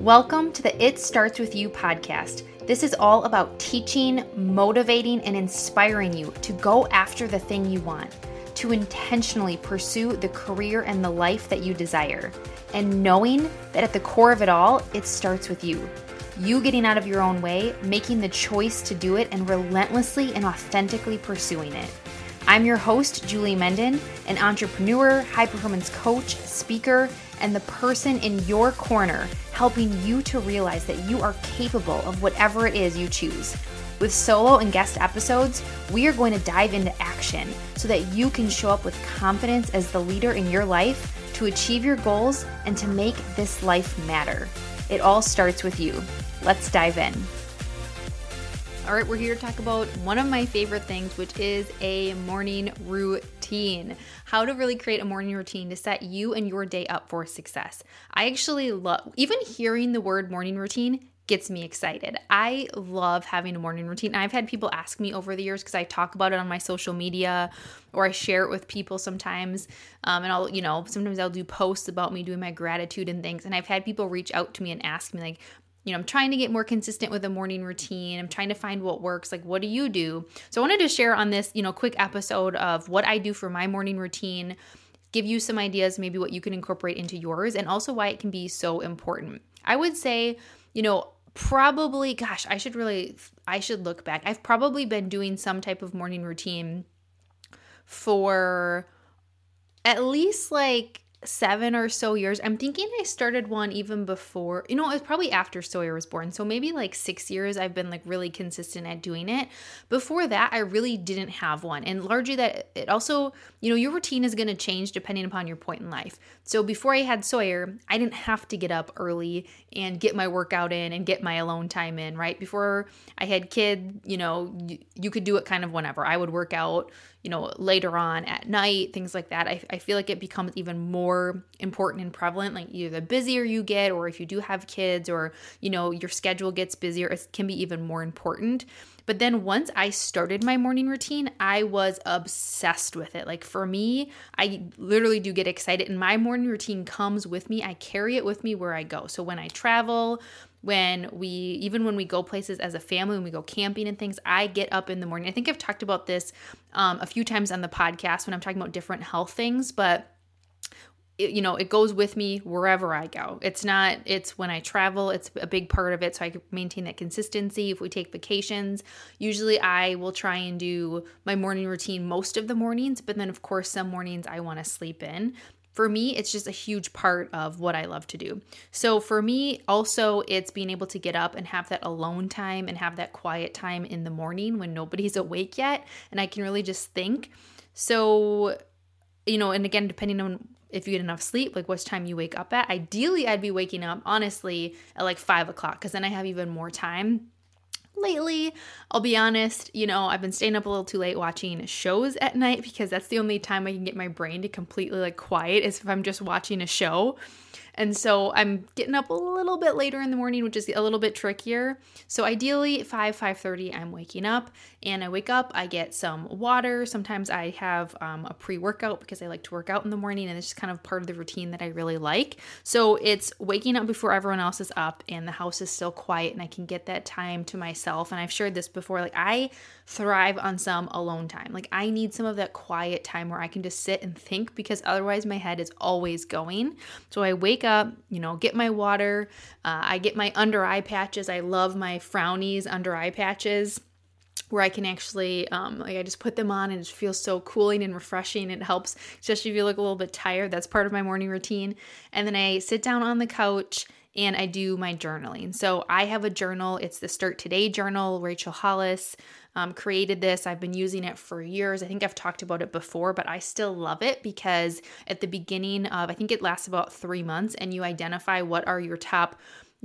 Welcome to the It Starts With You podcast. This is all about teaching, motivating, and inspiring you to go after the thing you want, to intentionally pursue the career and the life that you desire, and knowing that at the core of it all, it starts with you. You getting out of your own way, making the choice to do it, and relentlessly and authentically pursuing it. I'm your host, Julie Menden, an entrepreneur, high-performance coach, speaker, and the person in your corner helping you to realize that you are capable of whatever it is you choose. With solo and guest episodes, we are going to dive into action so that you can show up with confidence as the leader in your life to achieve your goals and to make this life matter. It all starts with you. Let's dive in. All right, we're here to talk about one of my favorite things, which is a morning routine. How to really create a morning routine to set you and your day up for success. I actually love, even hearing the word morning routine gets me excited. I love having a morning routine. I've had people ask me over the years because I talk about it on my social media or I share it with people sometimes. And sometimes I'll do posts about me doing my gratitude and things. And I've had people reach out to me and ask me like, I'm trying to get more consistent with a morning routine. I'm trying to find what works. Like, what do you do? So I wanted to share on this, quick episode of what I do for my morning routine, give you some ideas, maybe what you can incorporate into yours, and also why it can be so important. I would say, probably, I should look back. I've probably been doing some type of morning routine for at least like 7 or so years. I'm thinking I started one even before, it was probably after Sawyer was born. So maybe like 6 years I've been like really consistent at doing it. Before that, I really didn't have one. And largely that it also, your routine is going to change depending upon your point in life. So before I had Sawyer, I didn't have to get up early and get my workout in and get my alone time in, right? Before I had kid, you could do it kind of whenever. I would work out, later on at night, things like that. I feel like it becomes even more important and prevalent, like either the busier you get, or if you do have kids, or, your schedule gets busier, it can be even more important. But then once I started my morning routine, I was obsessed with it. Like for me, I literally do get excited, and my morning routine comes with me. I carry it with me where I go. So when I travel, when we go places as a family, when we go camping and things, I get up in the morning. I think I've talked about this a few times on the podcast when I'm talking about different health things, but it goes with me wherever I go. It's when I travel, it's a big part of it. So I can maintain that consistency. If we take vacations, usually I will try and do my morning routine most of the mornings, but then of course some mornings I want to sleep in. For me, it's just a huge part of what I love to do. So for me, also, it's being able to get up and have that alone time and have that quiet time in the morning when nobody's awake yet, and I can really just think. So, and again, depending on if you get enough sleep, like what time you wake up at. Ideally, I'd be waking up, honestly, at like 5 o'clock, because then I have even more time. Lately, I'll be honest, I've been staying up a little too late watching shows at night because that's the only time I can get my brain to completely like quiet is if I'm just watching a show. And so I'm getting up a little bit later in the morning, which is a little bit trickier. So ideally 5:30, I'm waking up, and I wake up, I get some water. Sometimes I have a pre-workout because I like to work out in the morning, and it's just kind of part of the routine that I really like. So it's waking up before everyone else is up and the house is still quiet and I can get that time to myself. And I've shared this before, like I thrive on some alone time. Like I need some of that quiet time where I can just sit and think, because otherwise my head is always going. So I wake up, get my water. I get my under eye patches. I love my Frownies under eye patches, where I can actually, I just put them on and it just feels so cooling and refreshing. It helps, especially if you look a little bit tired. That's part of my morning routine. And then I sit down on the couch and I do my journaling. So I have a journal. It's the Start Today journal. Rachel Hollis created this. I've been using it for years. I think I've talked about it before, but I still love it because at the beginning of, I think it lasts about 3 months, and you identify what are your top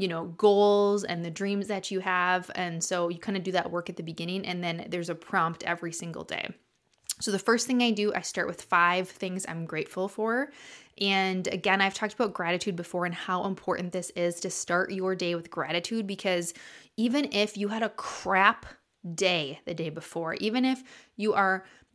goals and the dreams that you have. And so you kind of do that work at the beginning, and then there's a prompt every single day. So the first thing I do, I start with 5 things I'm grateful for. And again, I've talked about gratitude before and how important this is to start your day with gratitude, because even if you had a crap day the day before, even if you are,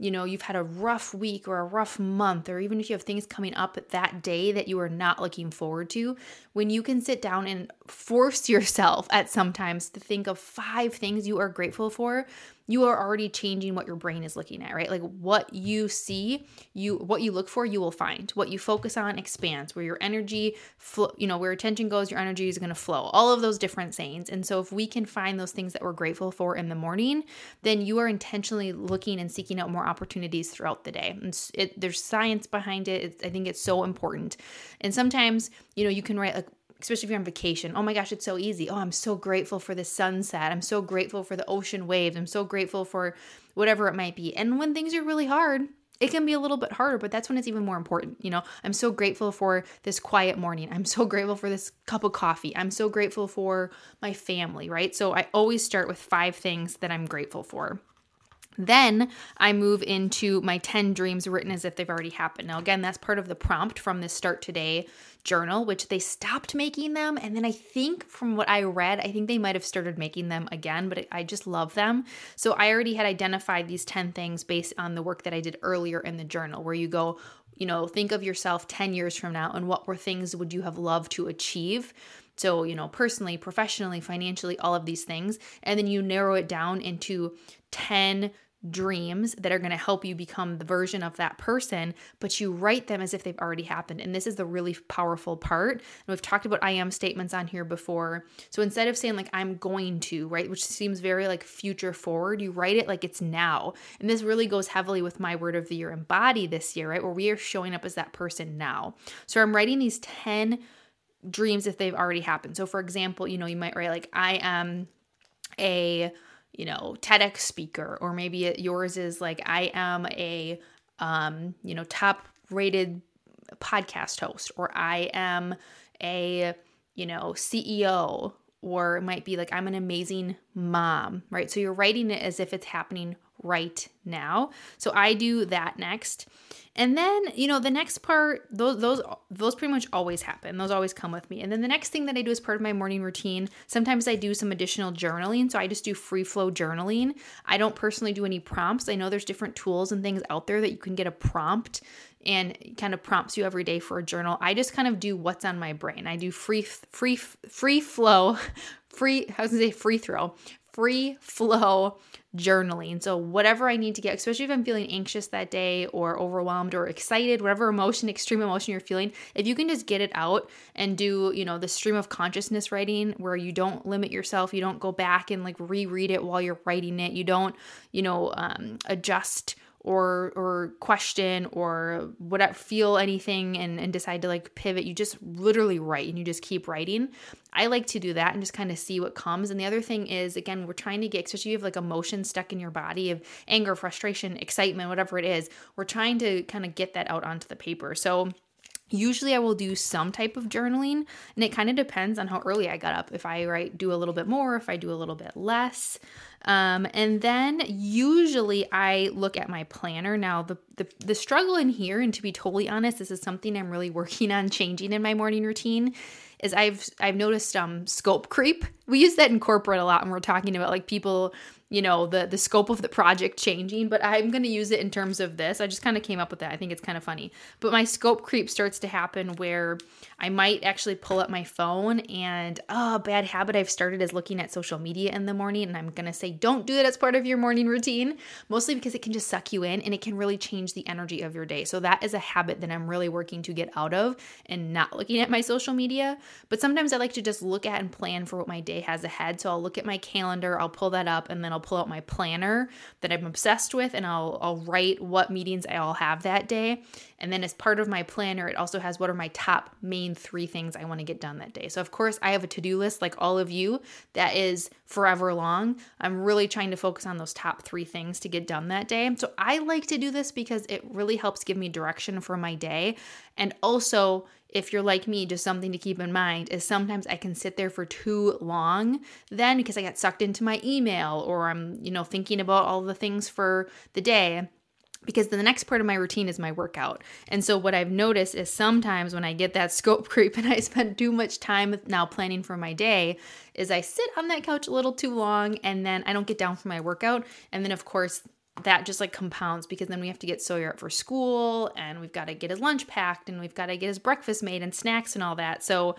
you've had a rough week or a rough month, or even if you have things coming up that day that you are not looking forward to, when you can sit down and force yourself at sometimes to think of 5 things you are grateful for, you are already changing what your brain is looking at, right? Like what you see, what you look for, you will find. What you focus on expands. Where your energy where attention goes, your energy is going to flow. All of those different sayings. And so if we can find those things that we're grateful for in the morning, then you are intentionally looking and seeking out more opportunities throughout the day. And there's science behind it. I think it's so important. And sometimes, you can write, like, especially if you're on vacation, oh my gosh, it's so easy. Oh, I'm so grateful for the sunset. I'm so grateful for the ocean waves. I'm so grateful for whatever it might be. And when things are really hard, it can be a little bit harder, but that's when it's even more important. I'm so grateful for this quiet morning. I'm so grateful for this cup of coffee. I'm so grateful for my family, right? So I always start with 5 things that I'm grateful for. Then I move into my 10 dreams written as if they've already happened. Now, again, that's part of the prompt from this Start Today journal, which they stopped making them. And then I think from what I read, I think they might have started making them again, but I just love them. So I already had identified these 10 things based on the work that I did earlier in the journal, where you go, think of yourself 10 years from now and what things would you have loved to achieve? So, personally, professionally, financially, all of these things. And then you narrow it down into 10 dreams that are going to help you become the version of that person, but you write them as if they've already happened. And this is the really powerful part. And we've talked about I am statements on here before. So instead of saying like, I'm going to, right, which seems very like future forward, you write it like it's now. And this really goes heavily with my word of the year, embody, this year, right, where we are showing up as that person now. So I'm writing these 10 dreams if they've already happened. So for example, you might write like, I am a TEDx speaker, or maybe yours is like, I am a, top rated podcast host, or I am a, CEO, or it might be like, I'm an amazing mom, right? So you're writing it as if it's happening right now. So I do that next. And then, the next part, those pretty much always happen. Those always come with me. And then the next thing that I do as part of my morning routine, sometimes I do some additional journaling. So I just do free flow journaling. I don't personally do any prompts. I know there's different tools and things out there that you can get a prompt and it kind of prompts you every day for a journal. I just kind of do what's on my brain. I do free flow journaling. So whatever I need to get, especially if I'm feeling anxious that day or overwhelmed or excited, whatever extreme emotion you're feeling, if you can just get it out and do, the stream of consciousness writing where you don't limit yourself, you don't go back and like reread it while you're writing it, you don't, adjust or question or whatever, feel anything and decide to like pivot. You just literally write and you just keep writing. I like to do that and just kind of see what comes. And the other thing is, again, we're trying to get, especially if you have like emotion stuck in your body of anger, frustration, excitement, whatever it is, we're trying to kind of get that out onto the paper. So usually I will do some type of journaling, and it kind of depends on how early I got up. If I do a little bit more, if I do a little bit less. And then usually I look at my planner. Now the struggle in here, and to be totally honest, this is something I'm really working on changing in my morning routine, is I've noticed scope creep. We use that in corporate a lot when we're talking about like people, the scope of the project changing, but I'm going to use it in terms of this. I just kind of came up with that. I think it's kind of funny. But my scope creep starts to happen where I might actually pull up my phone and, a bad habit I've started is looking at social media in the morning. And I'm going to say, don't do that as part of your morning routine, mostly because it can just suck you in and it can really change the energy of your day. So that is a habit that I'm really working to get out of and not looking at my social media. But sometimes I like to just look at and plan for what my day has ahead. So I'll look at my calendar, I'll pull that up, and then I'll pull out my planner that I'm obsessed with, and I'll write what meetings I'll have that day. And then as part of my planner, it also has what are my top main 3 things I want to get done that day. So of course I have a to-do list like all of you that is forever long. I'm really trying to focus on those top 3 things to get done that day. So I like to do this because it really helps give me direction for my day. And also, if you're like me, just something to keep in mind is sometimes I can sit there for too long then because I got sucked into my email or I'm, thinking about all the things for the day. Because the next part of my routine is my workout. And so what I've noticed is sometimes when I get that scope creep and I spend too much time now planning for my day, is I sit on that couch a little too long and then I don't get down for my workout. And then of course, that just like compounds, because then we have to get Sawyer up for school, and we've got to get his lunch packed, and we've got to get his breakfast made and snacks and all that. So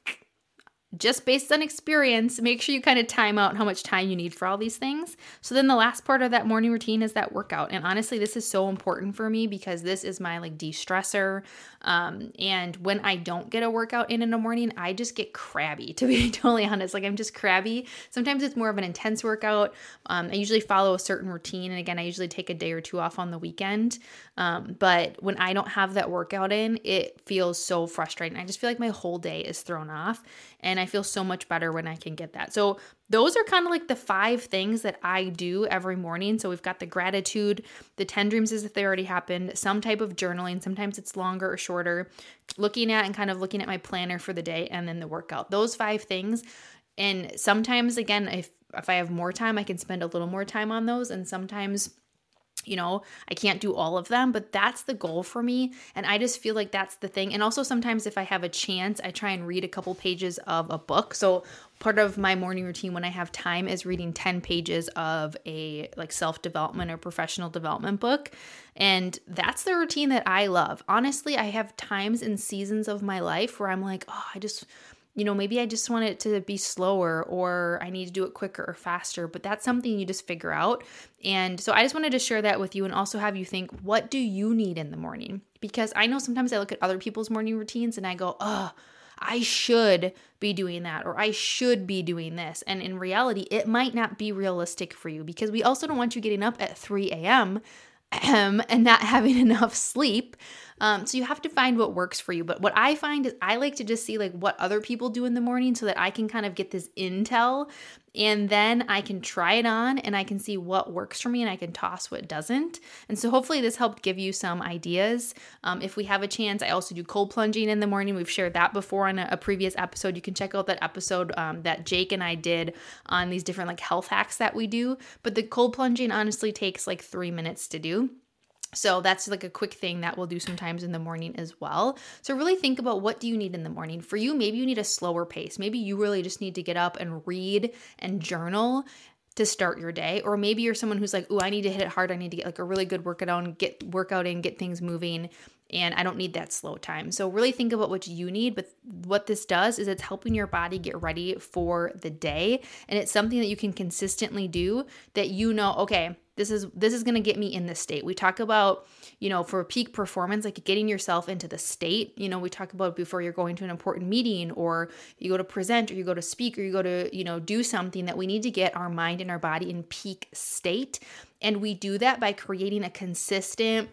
just based on experience, make sure you kind of time out how much time you need for all these things. So then the last part of that morning routine is that workout. And honestly, this is so important for me because this is my like de-stressor. And when I don't get a workout in the morning, I just get crabby, to be totally honest. Like I'm just crabby. Sometimes it's more of an intense workout. I usually follow a certain routine. And again, I usually take a day or two off on the weekend. But when I don't have that workout in, it feels so frustrating. I just feel like my whole day is thrown off, and I feel so much better when I can get that. So those are kind of like the 5 things that I do every morning. So we've got the gratitude, the 10 dreams as if they already happened, some type of journaling. Sometimes it's longer or shorter, looking at my planner for the day, and then the workout. Those 5 things. And sometimes, again, if I have more time, I can spend a little more time on those. And sometimes, I can't do all of them, but that's the goal for me. And I just feel like that's the thing. And also sometimes if I have a chance, I try and read a couple pages of a book. So part of my morning routine when I have time is reading 10 pages of a like self-development or professional development book. And that's the routine that I love. Honestly, I have times and seasons of my life where I'm like, maybe I just want it to be slower, or I need to do it quicker or faster, but that's something you just figure out. And so I just wanted to share that with you and also have you think, what do you need in the morning? Because I know sometimes I look at other people's morning routines and I go, I should be doing that, or I should be doing this. And in reality, it might not be realistic for you, because we also don't want you getting up at 3 a.m. and not having enough sleep. So you have to find what works for you. But what I find is I like to just see like what other people do in the morning so that I can kind of get this intel, and then I can try it on and I can see what works for me and I can toss what doesn't. And so hopefully this helped give you some ideas. If we have a chance, I also do cold plunging in the morning. We've shared that before on a previous episode. You can check out that episode that Jake and I did on these different like health hacks that we do. But the cold plunging honestly takes like 3 minutes to do. So that's like a quick thing that we'll do sometimes in the morning as well. So really think about, what do you need in the morning? For you, maybe you need a slower pace. Maybe you really just need to get up and read and journal to start your day. Or maybe you're someone who's like, I need to hit it hard. I need to get like a really good workout in, get things moving, and I don't need that slow time. So really think about what you need. But what this does is it's helping your body get ready for the day. And it's something that you can consistently do that okay, this is going to get me in this state. We talk about, for peak performance, like getting yourself into the state. We talk about before you're going to an important meeting, or you go to present, or you go to speak, or you go to, do something, that we need to get our mind and our body in peak state. And we do that by creating a consistent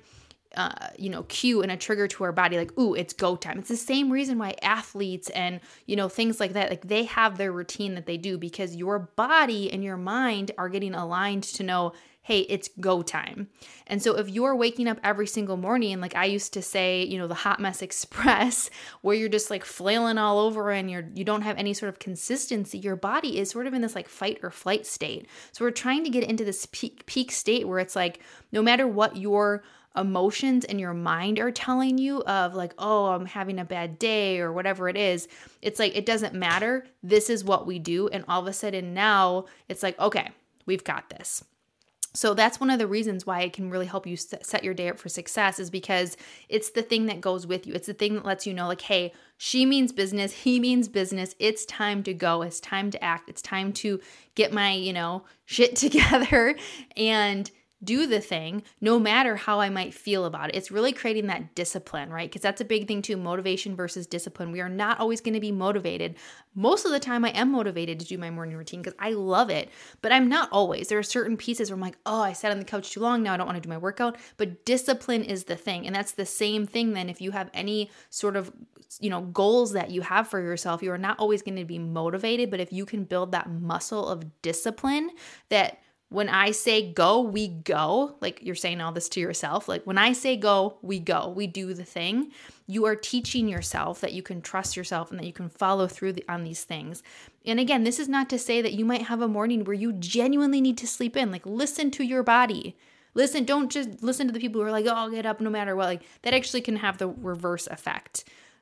cue and a trigger to our body, like, it's go time. It's the same reason why athletes and, things like that, like they have their routine that they do, because your body and your mind are getting aligned to know, hey, it's go time. And so if you're waking up every single morning, like I used to say, the hot mess express, where you're just like flailing all over and you don't have any sort of consistency, your body is sort of in this like fight or flight state. So we're trying to get into this peak state where it's like, no matter what your emotions and your mind are telling you of like, I'm having a bad day or whatever it is, it's like, it doesn't matter. This is what we do. And all of a sudden now it's like, okay, we've got this. So that's one of the reasons why it can really help you set your day up for success, is because it's the thing that goes with you. It's the thing that lets you know, like, hey, she means business, he means business. It's time to go. It's time to act. It's time to get my, shit together and do the thing, no matter how I might feel about it. It's really creating that discipline, right? Because that's a big thing too, motivation versus discipline. We are not always going to be motivated. Most of the time I am motivated to do my morning routine because I love it, but I'm not always. There are certain pieces where I'm like, I sat on the couch too long, now I don't want to do my workout. But discipline is the thing. And that's the same thing then if you have any sort of, goals that you have for yourself, you are not always going to be motivated. But if you can build that muscle of discipline, that when I say go, we go, like you're saying all this to yourself, like when I say go, we do the thing. You are teaching yourself that you can trust yourself and that you can follow through on these things. And again, this is not to say that you might have a morning where you genuinely need to sleep in. Like, listen to your body. Don't just listen to the people who are like, I'll get up no matter what. Like, that actually can have the reverse effect.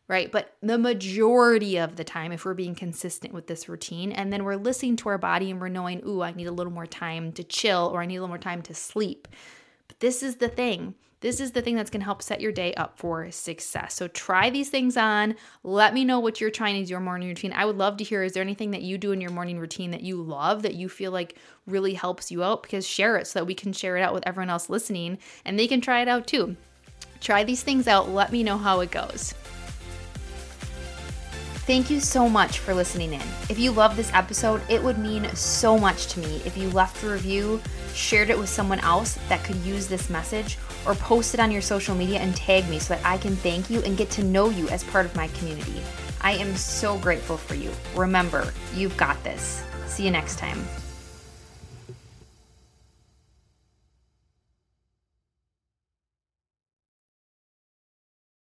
right? But the majority of the time, if we're being consistent with this routine, and then we're listening to our body and we're knowing, ooh, I need a little more time to chill, or I need a little more time to sleep. But this is the thing. This is the thing that's going to help set your day up for success. So try these things on. Let me know what you're trying to do in your morning routine. I would love to hear, is there anything that you do in your morning routine that you love, that you feel like really helps you out? Because share it so that we can share it out with everyone else listening and they can try it out too. Try these things out. Let me know how it goes. Thank you so much for listening in. If you love this episode, it would mean so much to me if you left a review, shared it with someone else that could use this message, or post it on your social media and tag me so that I can thank you and get to know you as part of my community. I am so grateful for you. Remember, you've got this. See you next time.